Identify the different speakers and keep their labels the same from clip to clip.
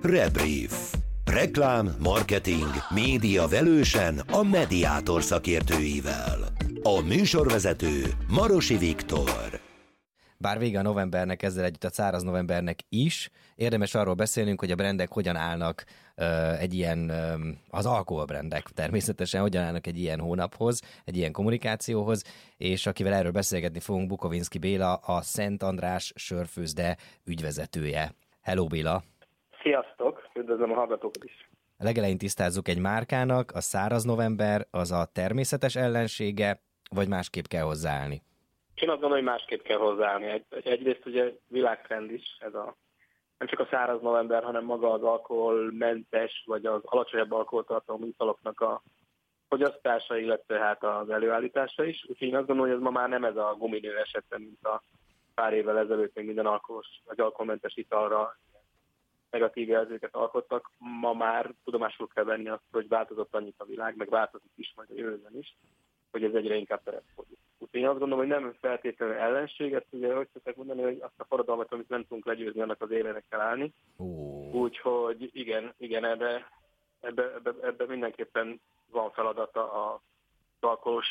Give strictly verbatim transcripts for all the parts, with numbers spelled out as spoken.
Speaker 1: Rebrief. Reklám, marketing, média velősen a Mediátor szakértőivel. A műsorvezető Marosi Viktor.
Speaker 2: Bár vége a novembernek, ezzel együtt a száraz novembernek is, érdemes arról beszélnünk, hogy a brandek hogyan állnak uh, egy ilyen, um, az alkoholbrandek természetesen hogyan állnak egy ilyen hónaphoz, egy ilyen kommunikációhoz, és akivel erről beszélgetni fogunk, Bukovinski Béla, a Szent András Sörfőzde ügyvezetője. Hello Béla!
Speaker 3: Sziasztok! Üdvözlöm a hallgatókat is!
Speaker 2: A legelején tisztázzuk, egy márkának a száraz november az a természetes ellensége, vagy másképp kell hozzáállni?
Speaker 3: Én azt gondolom, hogy másképp kell hozzáállni. Egy, egyrészt ugye világtrend is, ez a, nem csak a száraz november, hanem maga az alkoholmentes, vagy az alacsonyabb alkoholtartalmú italoknak a fogyasztása, illetve hát az előállítása is. Úgyhogy én azt gondolom, hogy ez ma már nem ez a guminő esetben, mint a pár évvel ezelőtt még minden alkoholos, vagy alkoholmentes italra negatív jelzőket alkottak. Ma már tudomásul kell venni azt, hogy változott annyit a világ, meg változik is majd a jövőben is, hogy ez egyre inkább terepfodik. Úgyhogy én azt gondolom, hogy nem feltétlenül ellenséget, ugye, hogy szokták mondani, hogy azt a forradalmat, amit nem tudunk legyőzni, annak az élének kell állni.
Speaker 2: Oh.
Speaker 3: Úgyhogy igen, igen, ebbe, ebbe, ebbe, ebbe mindenképpen van feladata a alkoholos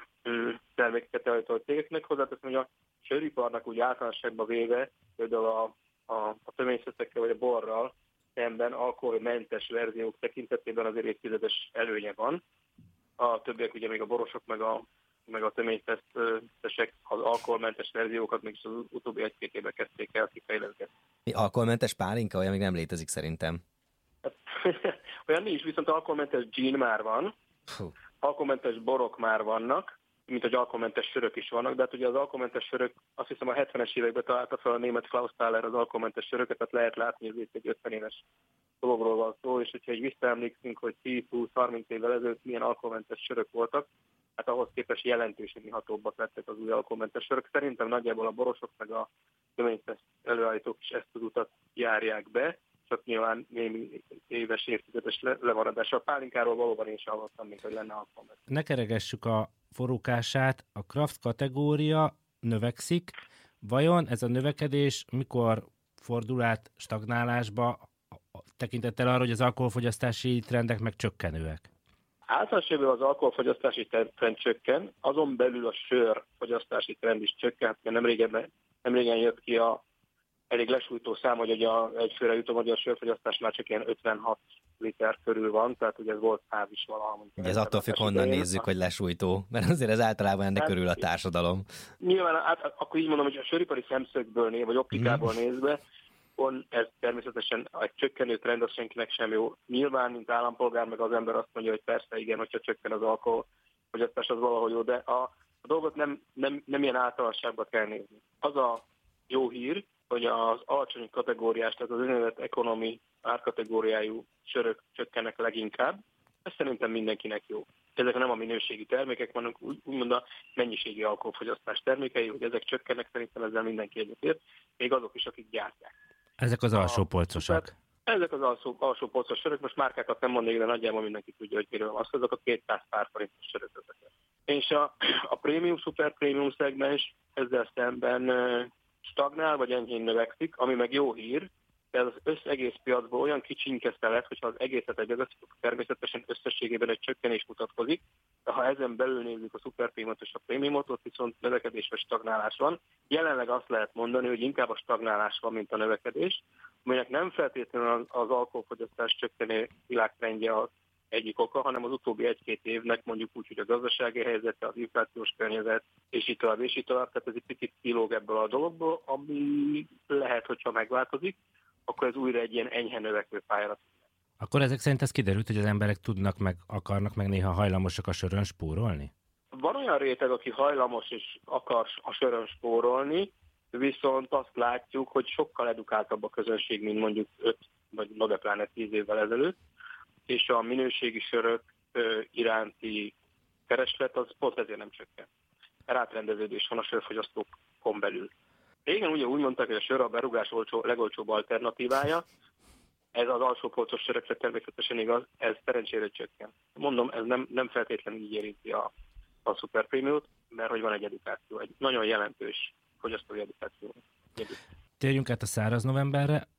Speaker 3: termékeket előtt cégeknek. Hozzáteszem, hogy a söriparnak úgy általánosságban véve, például a, a, a töményszeszekkel vagy a borral szemben alkoholmentes verziók tekintetében azért évtizedes előnye van. A többiek ugye még a borosok, meg a, meg a töménytesztesek az alkoholmentes verziókat mégis az utóbbi egy-két évben kezdték el kifejleszgetni.
Speaker 2: Alkoholmentes pálinka? Olyan még nem létezik szerintem.
Speaker 3: Hát, olyan nincs, viszont alkoholmentes gin már van, Puh. alkoholmentes borok már vannak, mint hogy alkoholmentes sörök is vannak, de hát ugye az alkoholmentes sörök, azt hiszem a hetvenes években találta fel a német Klaus Thaler az alkoholmentes söröket, tehát lehet látni, hogy ez egy ötven éves dologról van szó, és hogyha egy visszaemlékszünk, hogy tíz-húsz-harminc évvel ezelőtt milyen alkoholmentes sörök voltak, hát ahhoz képest jelentősen ihatóbbak lettek az új alkoholmentes sörök. Szerintem nagyjából a borosok meg a töményteszt előállítók is ezt az utat járják be, csak nyilván némi éves évtizedes lemaradás. A pálinkáról valóban én sem hallottam, mint hogy lenne alkoholmentes.
Speaker 4: Ne keregessük a forrókását, a craft kategória növekszik. Vajon ez a növekedés mikor fordul át stagnálásba, tekintettel arra, hogy az alkoholfogyasztási trendek meg csökkenőek?
Speaker 3: Általánosságban az alkoholfogyasztási trend csökken, azon belül a sörfogyasztási trend is csökken, mert nem régen, nem régen jött ki a elég lesújtó szám, hogy a egyfőre jutó magyar sörfogyasztás már csak ilyen ötvenhat liter körül van, tehát ugye ez volt száz is valaha.
Speaker 2: Ez attól függ, honnan nézzük, hogy lesújtó, mert azért ez általában ennek hát, körül a társadalom.
Speaker 3: Nyilván, hát, akkor így mondom, hogy a söripari szemszögből néz, vagy optikából mm. nézve, on, ez természetesen egy csökkenő trend, az senkinek sem jó. Nyilván, mint állampolgár, meg az ember azt mondja, hogy persze, igen, hogyha csökken az alkoholfogyasztás, az valahogy jó, de a, a dolgot nem, nem, nem ilyen általánosságban kell nézni. Az a jó hír, hogy az alacsony kategóriás, tehát az úgynevezett economy árkategóriájú sörök csökkennek leginkább. Ez szerintem mindenkinek jó. Ezek nem a minőségi termékek, vannak úgy, úgymond a mennyiségi alkoholfogyasztás termékei, hogy ezek csökkennek, szerintem ezzel mindenki egyetért, még azok is, akik gyártják.
Speaker 4: Ezek az alsó polcosak.
Speaker 3: Ezek az alsó, alsó polcos sörök, most márkákat nem mondnék, de nagyjából mindenki tudja, hogy miről van. Azok a kétszáz pár forintos sörök ezeket. És a, a prémium, szuper prémium szegmens ezzel szemben stagnál, vagy enyhén növekszik, ami meg jó hír, de az összegész piacból olyan kicsinykezte lett, hogyha az egészet egybevesszük, természetesen összességében egy csökkenés mutatkozik, de ha ezen belül nézzük a szuperprémiumot és a prémiumot, ott viszont növekedés vagy stagnálás van. Jelenleg azt lehet mondani, hogy inkább a stagnálás van, mint a növekedés, aminek nem feltétlenül az, az alkoholfogyasztás csökkenő világtrendje az egyik oka, hanem az utóbbi egy-két évnek mondjuk úgy, hogy a gazdasági helyzete, az inflációs környezet, és így tovább, és így tovább, tehát ez egy picit kilóg ebből a dologból, ami lehet, hogyha megváltozik, akkor ez újra egy ilyen enyhe növekvő pályára.
Speaker 4: Akkor ezek szerint ez kiderült, hogy az emberek tudnak, meg akarnak, meg néha hajlamosak a sörön spórolni?
Speaker 3: Van olyan réteg, aki hajlamos és akar a sörön spórolni, viszont azt látjuk, hogy sokkal edukáltabb a közönség, mint mondjuk öt vagy pláne tíz évvel ezelőtt, és a minőségi sörök ö, iránti kereslet az pont ezért nem csökken. Rátrendeződés van a sörfogyasztókon belül. Régen ugye úgy mondták, hogy a sör a berugás olcsó, legolcsóbb alternatívája, ez az alsó polcos sörökre természetesen igaz, ez szerencsére csökken. Mondom, ez nem, nem feltétlenül így érinti a, a szuper prémiumot, mert hogy van egy edukáció, egy nagyon jelentős fogyasztói edukáció.
Speaker 4: Térjünk át a száraz novemberre.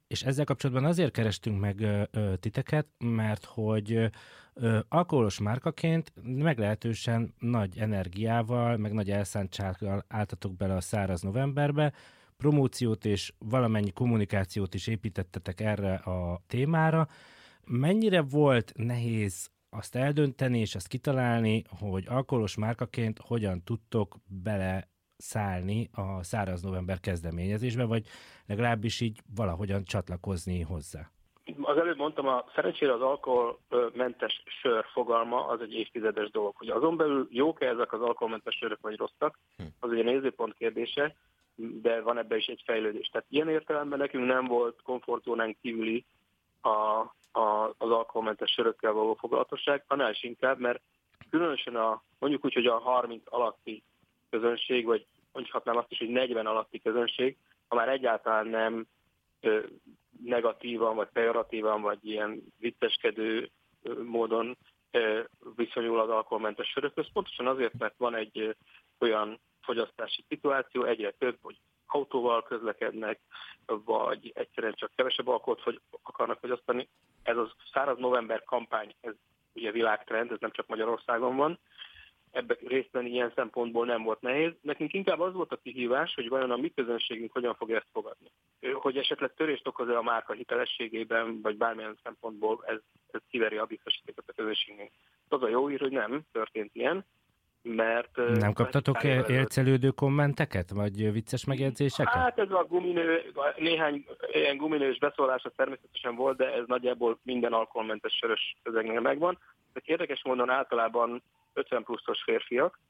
Speaker 4: és ezzel kapcsolatban azért kerestünk meg ö, ö, titeket, mert hogy ö, alkoholos márkaként meglehetősen nagy energiával, meg nagy elszántsággal álltatok bele a száraz novemberbe, promóciót és valamennyi kommunikációt is építettetek erre a témára. Mennyire volt nehéz azt eldönteni és azt kitalálni, hogy alkoholos márkaként hogyan tudtok bele szállni a száraz november kezdeményezésbe, vagy legalábbis így valahogyan csatlakozni hozzá?
Speaker 3: Az előbb mondtam, a, szerencsére az alkoholmentes sör fogalma az egy évtizedes dolog. Hogy azon belül jók-e ezek az alkoholmentes sörök, vagy rosszak, az ugye nézőpont kérdése, de van ebben is egy fejlődés. Tehát ilyen értelemben nekünk nem volt komfortzónán kívüli a, a, az alkoholmentes sörökkel való foglalatosság, annál is inkább, mert különösen a, mondjuk úgy, hogy a harminc alatti közönség, vagy mondhatnám azt is, hogy negyven alatti közönség, ha már egyáltalán nem ö, negatívan, vagy pejoratívan, vagy ilyen vicceskedő ö, módon ö, viszonyul az alkoholmentes sörökhöz, pontosan azért, mert van egy ö, olyan fogyasztási szituáció, egyre több, hogy autóval közlekednek, vagy egyszerűen csak kevesebb alkoholt fogy, akarnak fogyasztani. Ez a száraz november kampány, ez ugye világtrend, ez nem csak Magyarországon van. Ebben részt venni ilyen szempontból nem volt nehéz. Nekünk inkább az volt a kihívás, hogy vajon a mi közönségünk hogyan fog ezt fogadni. Hogy esetleg törést okoz-e a márka hitelességében, vagy bármilyen szempontból ez, ez kiveri a biztosítékot a közönségünk. Az a jó hír, hogy nem történt ilyen, mert...
Speaker 4: Nem kaptatok élcelődő kommenteket, vagy vicces megjegyzéseket?
Speaker 3: Hát ez a guminő, néhány ilyen guminős beszólása természetesen volt, de ez nagyjából minden alkoholmentes sörös közegnél megvan. De érdekes módon általában ötven pluszos férfiak,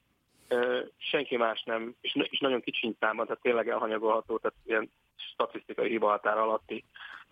Speaker 3: senki más nem, és, és nagyon kicsiny számban, tehát tényleg elhanyagolható, tehát ilyen statisztikai hibahatár alatti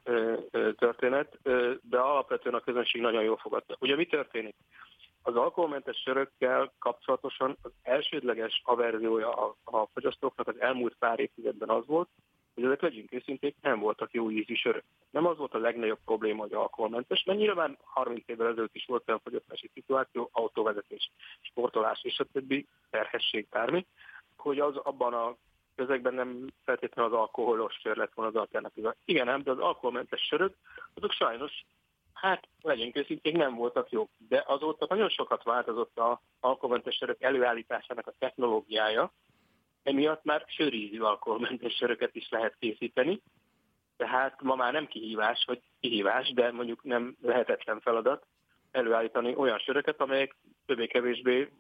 Speaker 3: történet, de alapvetően a közönség nagyon jól fogadta. Ugye mi történik? Az alkoholmentes sörökkel kapcsolatosan az elsődleges averziója a, a fogyasztóknak az elmúlt pár évtizedben az volt, hogy ezek, legyünk őszinték, nem voltak jó ízű sörök. Nem az volt a legnagyobb probléma, hogy alkoholmentes, mert nyilván harminc évvel ezelőtt is volt olyan fogyasztási szituáció, autóvezetés, sportolás és a többi, terhesség, bármi, hogy az abban a közegben nem feltétlenül az alkoholos sör lett volna az alternatíva. Igen, nem, de az alkoholmentes sörök, azok sajnos, hát legyünk őszinték, nem voltak jók. De azóta nagyon sokat változott az alkoholmentes sörök előállításának a technológiája, emiatt már sörízű alkoholmentes söröket is lehet készíteni, tehát ma már nem kihívás, vagy kihívás, de mondjuk nem lehetetlen feladat előállítani olyan söröket, amelyek többé-kevésbé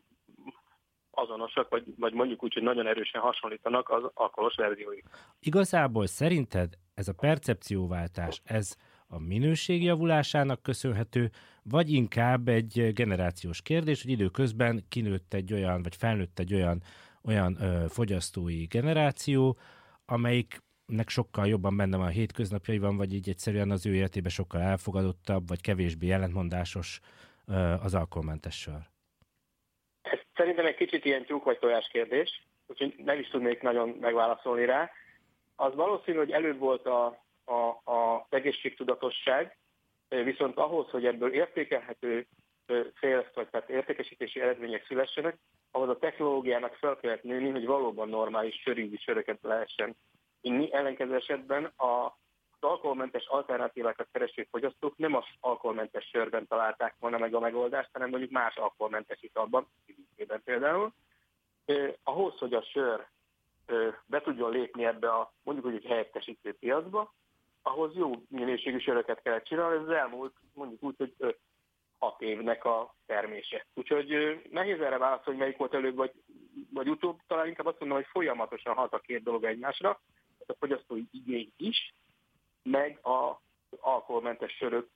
Speaker 3: azonosak, vagy, vagy mondjuk úgy, hogy nagyon erősen hasonlítanak az alkoholos verzióig.
Speaker 4: Igazából szerinted ez a percepcióváltás, ez a minőség javulásának köszönhető, vagy inkább egy generációs kérdés, hogy időközben kinőtt egy olyan, vagy felnőtt egy olyan, olyan ö, fogyasztói generáció, amelyiknek sokkal jobban benne van a hétköznapjaiban, vagy így egyszerűen az ő életében sokkal elfogadottabb, vagy kevésbé ellentmondásos ö, az alkoholmentes sör.
Speaker 3: Ez szerintem egy kicsit ilyen tyúk vagy tojás kérdés, úgyhogy nem is tudnék nagyon megválaszolni rá. Az valószínű, hogy előbb volt a a, a egészségtudatosság, viszont ahhoz, hogy ebből értékelhető fél, vagy tehát értékesítési eredmények szülessenek, ahhoz a technológiának fel kellett nőni, hogy valóban normális sörízű söröket lehessen inni. Ellenkező esetben a az alkoholmentes alternatívákat kereső fogyasztók nem az alkoholmentes sörben találták volna meg a megoldást, hanem mondjuk más alkoholmentes italban, viszkében például. Eh, ahhoz, hogy a sör eh, be tudjon lépni ebbe a mondjuk úgy, hogy helyettesítő piacba, ahhoz jó minőségű söröket kellett csinálni, ez az elmúlt mondjuk úgy, hogy öt-hat évnek a termése. Úgyhogy eh, nehéz erre válaszolni, hogy melyik volt előbb, vagy, vagy utóbb, talán inkább azt mondom, hogy folyamatosan hat a két dolog egymásra, a fogyasztói igény is, meg az alkoholmentes sörök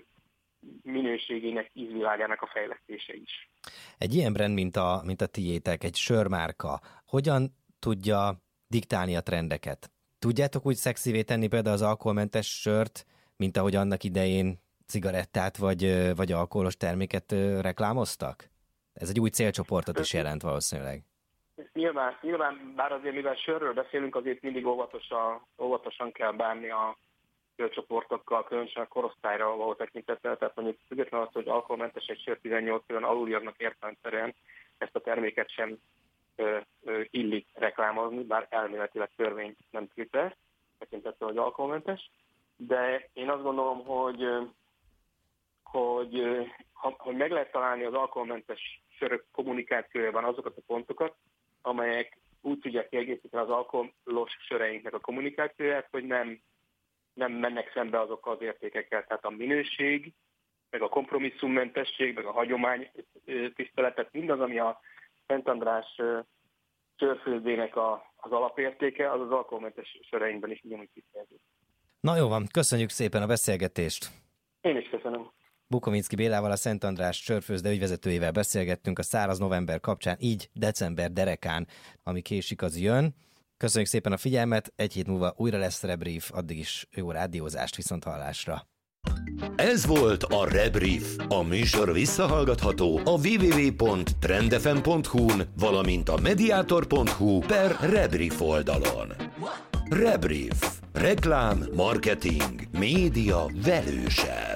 Speaker 3: minőségének, ízvilágának a fejlesztése is.
Speaker 2: Egy ilyen brand, mint a, mint a tiétek, egy sörmárka, hogyan tudja diktálni a trendeket? Tudjátok úgy szexivé tenni például az alkoholmentes sört, mint ahogy annak idején cigarettát vagy, vagy alkoholos terméket reklámoztak? Ez egy új célcsoportot is jelent valószínűleg.
Speaker 3: Nyilván, nyilván, bár azért mivel sörről beszélünk, azért mindig óvatosan, óvatosan kell bánni a célcsoportokkal, különösen a korosztályra való tekintettel, tehát mondjuk függetlenül az, hogy alkoholmentes egy sör tizennyolc éven aluliaknak értelemszerűen ezt a terméket sem ö, ö, illik reklámozni, bár elméletileg törvény nem tiltja, tekintettel, hogy alkoholmentes. de én azt gondolom, hogy, hogy, hogy meg lehet találni az alkoholmentes sörök kommunikációjában azokat a pontokat, amelyek úgy tudják kiegészíteni az alkoholos söreinknek a kommunikációját, hogy nem, nem mennek szembe azokkal az értékekkel. Tehát a minőség, meg a kompromisszummentesség, meg a hagyomány tiszteletet, mindaz, ami a Szent András sörfőzdének a, az alapértéke, az az alkoholmentes söreinkben is ugyanúgy kifejeződik.
Speaker 2: Na jó van, köszönjük szépen a beszélgetést.
Speaker 3: Én is köszönöm.
Speaker 2: Bukovinszky Bélával, a Szent András sörfőzde ügyvezetőjével beszélgettünk a száraz november kapcsán, így december derekán, ami késik, az jön. Köszönjük szépen a figyelmet, egy hét múlva újra lesz Rebrief, addig is jó rádiózást, viszont hallásra.
Speaker 1: Ez volt a Rebrief. A műsor visszahallgatható a double-u double-u double-u pont trendfm pont hu-n, valamint a mediator pont hu per Rebrief oldalon. Rebrief. Reklám, marketing, média velősen.